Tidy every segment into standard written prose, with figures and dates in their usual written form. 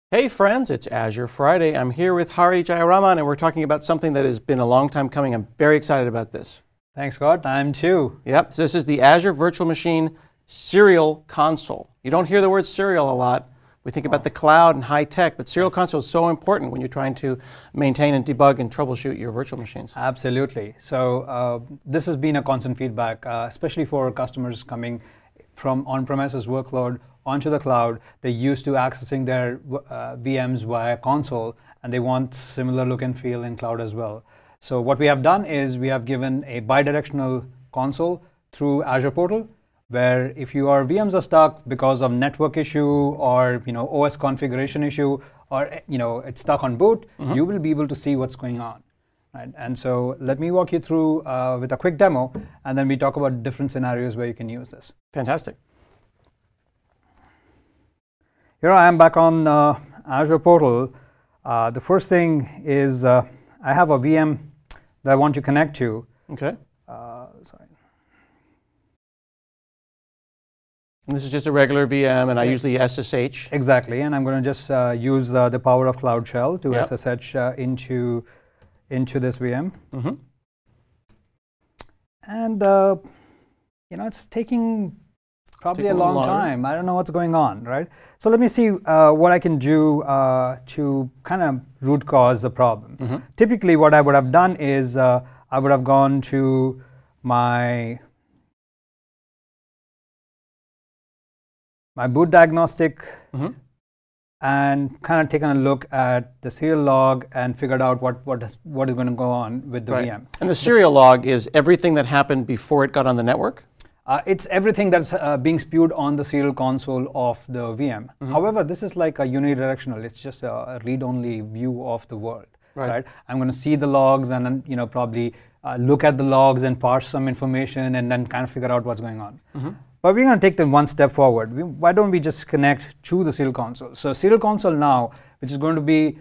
Hey friends, it's Azure Friday. I'm here with Hari Jayaraman and we're talking about something that has been a long time coming. I'm very excited about this. Thanks, Scott. I'm too. Yep, so this is the Azure Virtual Machine Serial Console. You don't hear the word serial a lot. We think about the cloud and high tech, but Serial Console is so important when you're trying to maintain and debug and troubleshoot your virtual machines. Absolutely. So this has been a constant feedback, especially for customers coming from on-premises workload onto the cloud. They're used to accessing their VMs via console, and they want similar look and feel in cloud as well. So what we have done is we have given a bidirectional console through Azure Portal, where if your VMs are stuck because of network issue or OS configuration issue, or it's stuck on boot, you will be able to see what's going on. Right? And so let me walk you through with a quick demo, and then we talk about different scenarios where you can use this. Fantastic. Here I am back on Azure Portal. The first thing is I have a VM that I want to connect to. Okay. Sorry. And this is just a regular VM, and I usually SSH. Exactly, and I'm going to just use the power of Cloud Shell to SSH into this VM. And it's taking probably a long time. I don't know what's going on, right? So let me see what I can do to kind of root cause the problem. Typically, what I would have done is I would have gone to my boot diagnostic and kind of taken a look at the serial log and figured out what is going to go on with the VM. And the serial log is everything that happened before it got on the network? It's everything that's being spewed on the serial console of the VM. However, this is like a unidirectional. It's just a read-only view of the world. Right? I'm going to see the logs and then probably look at the logs and parse some information and then kind of figure out what's going on. But we're going to take them one step forward. Why don't we just connect to the serial console? So serial console now, which is going to be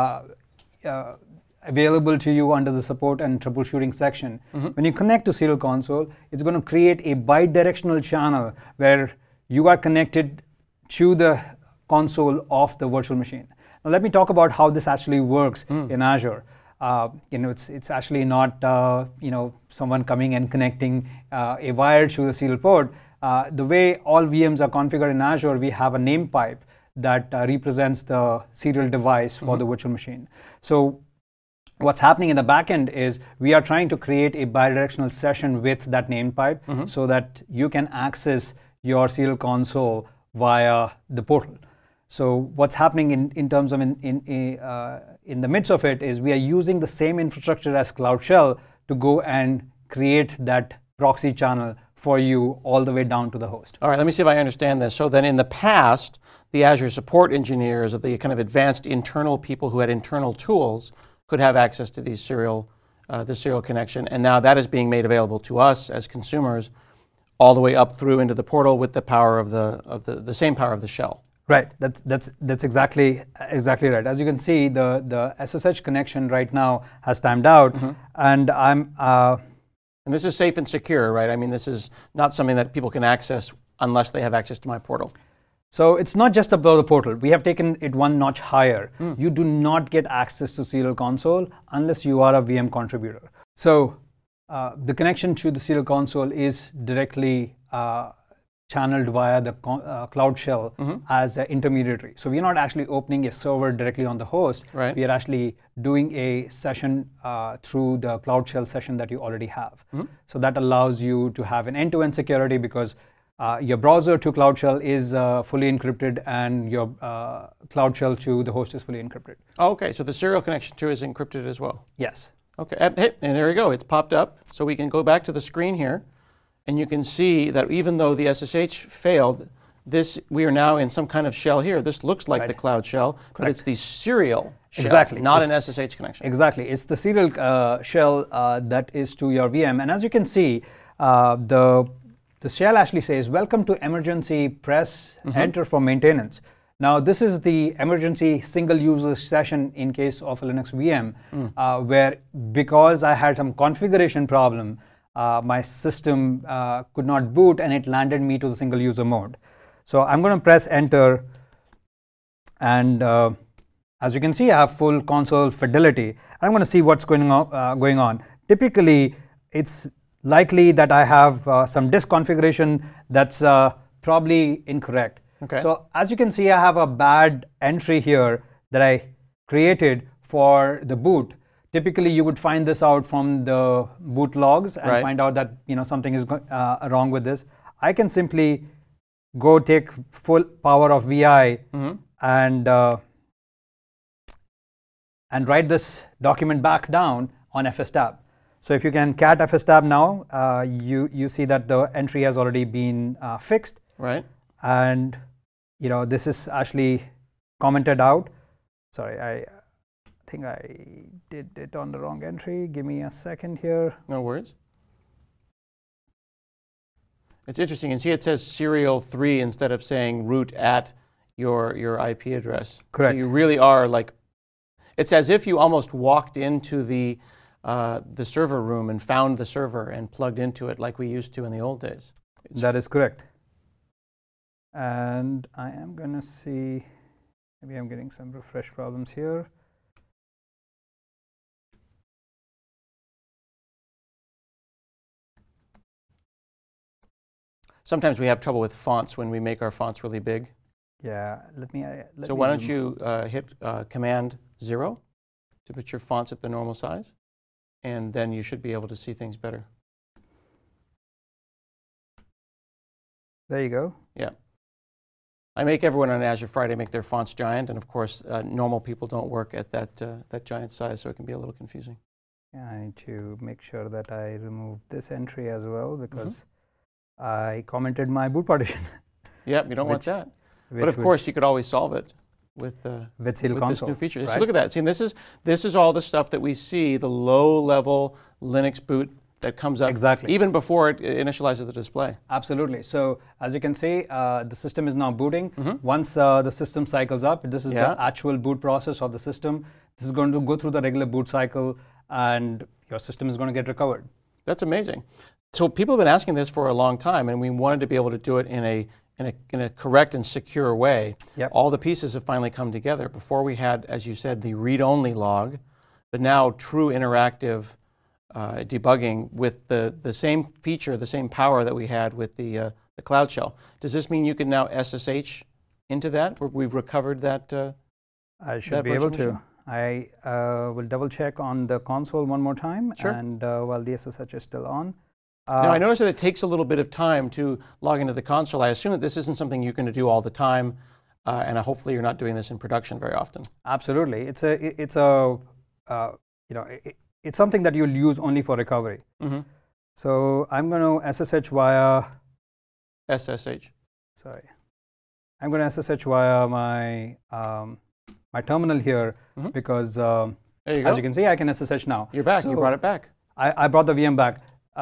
available to you under the support and troubleshooting section. When you connect to serial console, it's going to create a bidirectional channel where you are connected to the console of the virtual machine. Now let me talk about how this actually works in Azure. It's actually not someone coming and connecting a wire to the serial port. The way all VMs are configured in Azure, we have a name pipe that represents the serial device for the virtual machine. So what's happening in the backend is we are trying to create a bidirectional session with that name pipe so that you can access your serial console via the portal. So what's happening in terms of in the midst of it is we are using the same infrastructure as Cloud Shell to go and create that proxy channel for you all the way down to the host. All right, let me see if I understand this. So then in the past, the Azure support engineers or the kind of advanced internal people who had internal tools could have access to these the serial connection, and now that is being made available to us as consumers all the way up through into the portal with the power of the same power of the shell. Right, that's exactly right. As you can see, the SSH connection right now has timed out, and and this is safe and secure, right? I mean, this is not something that people can access unless they have access to my portal. So it's not just about the portal. We have taken it one notch higher. You do not get access to serial console unless you are a VM contributor. So the connection to the serial console is directly channeled via the Cloud Shell as an intermediary. So we're not actually opening a server directly on the host. Right. We are actually doing a session through the Cloud Shell session that you already have. So that allows you to have an end-to-end security because your browser to Cloud Shell is fully encrypted and your Cloud Shell to the host is fully encrypted. Okay, so the serial connection too is encrypted as well. Yes. Okay, and there we go. It's popped up. So we can go back to the screen here, and you can see that even though the SSH failed, we are now in some kind of shell here. This looks like the Cloud Shell, but it's the serial shell, not an SSH connection. Exactly. It's the serial shell that is to your VM. And as you can see, the shell actually says, welcome to emergency, press enter for maintenance. Now, this is the emergency single user session in case of a Linux VM, where because I had some configuration problem, my system could not boot and it landed me to the single user mode. So I'm going to press enter And as you can see, I have full console fidelity. I'm going to see what's going on. Typically, it's likely that I have some disk configuration that's probably incorrect. Okay. So as you can see, I have a bad entry here that I created for the boot. Typically, you would find this out from the boot logs and find out that something is wrong with this. I can simply go take full power of VI and write this document back down on fstab. So if you can cat fstab now, you see that the entry has already been fixed. Right. And this is actually commented out. Sorry, I think I did it on the wrong entry. Give me a second here. No worries. It's interesting. And see, it says serial 3 instead of saying root at your IP address. Correct. So you really are like, it's as if you almost walked into the server room and found the server and plugged into it like we used to in the old days. That is correct. And I am going to see, maybe I'm getting some refresh problems here. Sometimes we have trouble with fonts when we make our fonts really big. Yeah, so why don't you hit Command 0 to put your fonts at the normal size, and then you should be able to see things better. There you go. Yeah. I make everyone on Azure Friday make their fonts giant, and of course, normal people don't work at that giant size, so it can be a little confusing. Yeah, I need to make sure that I remove this entry as well, because I commented my boot partition. Yep, you don't want that. But of course, you could always solve it with Serial Console, this new feature. Right? So look at that. See, this is all the stuff that we see, the low-level Linux boot that comes up even before it initializes the display. Absolutely. So as you can see, the system is now booting. Once the system cycles up, this is the actual boot process of the system. This is going to go through the regular boot cycle, and your system is going to get recovered. That's amazing. So people have been asking this for a long time, and we wanted to be able to do it in a correct and secure way. Yep. All the pieces have finally come together. Before we had, as you said, the read-only log, but now true interactive debugging with the same feature, the same power that we had with the Cloud Shell. Does this mean you can now SSH into that? We've recovered that? I should be able to. I will double check on the console one more time. Sure. And while the SSH is still on. Now, I noticed that it takes a little bit of time to log into the console. I assume that this isn't something you're going to do all the time, and hopefully you're not doing this in production very often. Absolutely. It's something that you'll use only for recovery. So I'm going to SSH via SSH. Sorry. I'm going to SSH via my my terminal here because there you go. As you can see, I can SSH now. You're back. So you brought it back. I brought the VM back.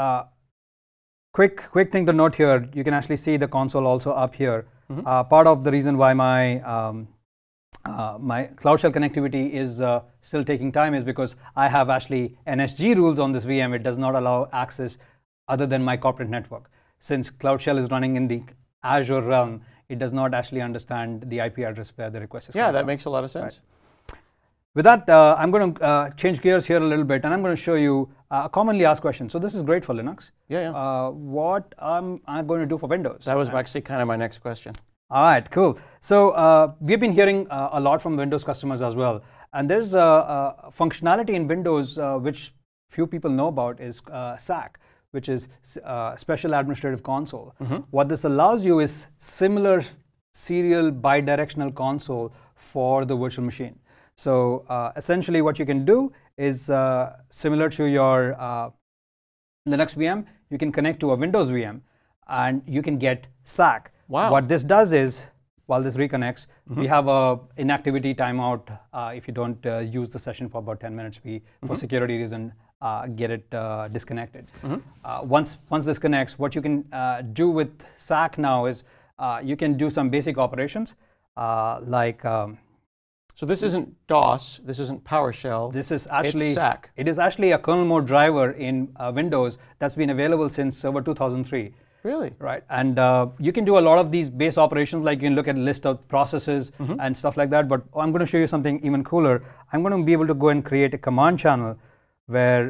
Quick thing to note here, you can actually see the console also up here. Part of the reason why my my Cloud Shell connectivity is still taking time is because I have actually NSG rules on this VM. It does not allow access other than my corporate network. Since Cloud Shell is running in the Azure realm, it does not actually understand the IP address where the request is coming that from. makes a lot of sense. Right. With that, I'm going to change gears here a little bit, and I'm going to show you a commonly asked question. So this is great for Linux. What am I going to do for Windows? That was actually kind of my next question. All right, cool. So we've been hearing a lot from Windows customers as well. And there's a functionality in Windows which few people know about is SAC, which is Special Administrative Console. What this allows you is similar serial bidirectional console for the virtual machine. So essentially what you can do is similar to your Linux VM, you can connect to a Windows VM and you can get SAC. Wow. What this does is, while this reconnects, we have a inactivity timeout. If you don't use the session for about 10 minutes, we, for security reason, get it disconnected. Once this connects, what you can do with SAC now is you can do some basic operations like so this isn't DOS, this isn't PowerShell. This is actually it's SAC. It is actually a kernel mode driver in Windows that's been available since Server 2003. Really? Right, and you can do a lot of these base operations, like you can look at a list of processes and stuff like that, but I'm going to show you something even cooler. I'm going to be able to go and create a command channel where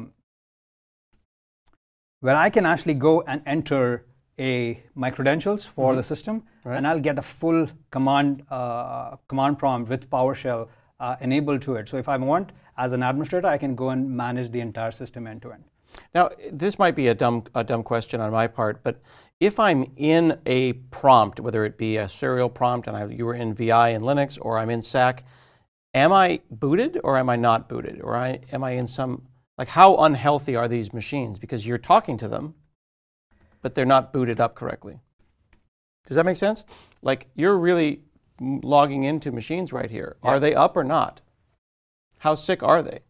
I can actually go and enter my credentials for the system, and I'll get a full command prompt with PowerShell enabled to it. So if I want, as an administrator, I can go and manage the entire system end to end. Now, this might be a dumb question on my part, but if I'm in a prompt, whether it be a serial prompt, and you were in VI in Linux, or I'm in SAC, am I booted or am I not booted? Or am I in some, like, how unhealthy are these machines? Because you're talking to them, but they're not booted up correctly. Does that make sense? Like, you're really logging into machines right here. Yeah. Are they up or not? How sick are they?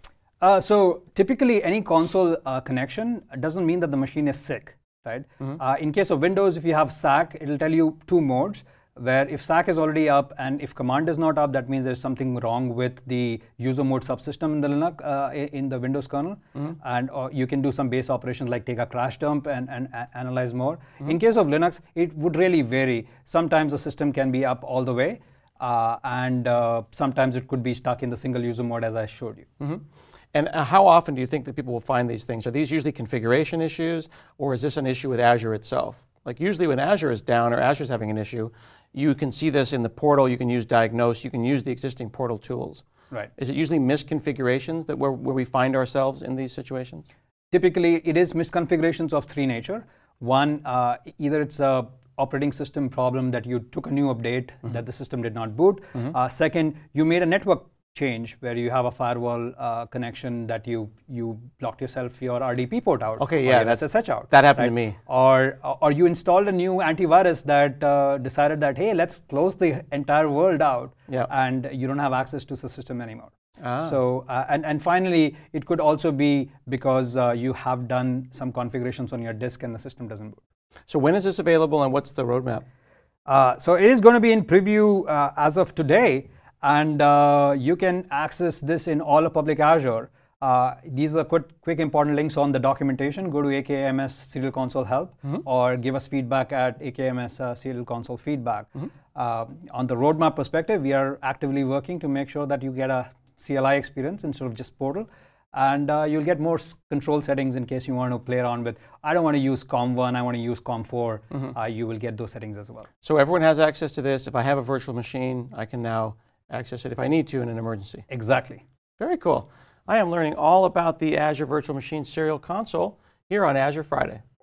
So typically, any console connection doesn't mean that the machine is sick, right? In case of Windows, if you have SAC, it'll tell you two modes, where if SAC is already up and if command is not up, that means there's something wrong with the user mode subsystem in the Linux, in the Windows kernel. And you can do some base operations like take a crash dump and analyze more. In case of Linux, it would really vary. Sometimes the system can be up all the way, and sometimes it could be stuck in the single user mode, as I showed you. And how often do you think that people will find these things? Are these usually configuration issues, or is this an issue with Azure itself? Like, usually when Azure is down or Azure's having an issue, you can see this in the portal, you can use Diagnose, you can use the existing portal tools. Right. Is it usually misconfigurations where we find ourselves in these situations? Typically, it is misconfigurations of three nature. One, either it's a operating system problem that you took a new update that the system did not boot. Second, you made a network change where you have a firewall connection that you blocked yourself your RDP port out. Okay, yeah, that's SSH out. That happened to me. Or you installed a new antivirus that decided that, hey, let's close the entire world out, and you don't have access to the system anymore. So and finally, it could also be because you have done some configurations on your disk and the system doesn't boot. So when is this available and what's the roadmap? So it is going to be in preview as of today. And you can access this in all of public Azure. These are quick important links on the documentation. Go to AKMS Serial Console Help, or give us feedback at AKMS Serial Console Feedback. On the roadmap perspective, we are actively working to make sure that you get a CLI experience instead of just portal. And you'll get more control settings in case you want to play around with, I don't want to use COM1, I want to use COM4. You will get those settings as well. So everyone has access to this. If I have a virtual machine, I can now access it if I need to in an emergency. Exactly. Very cool. I am learning all about the Azure Virtual Machine Serial Console here on Azure Friday.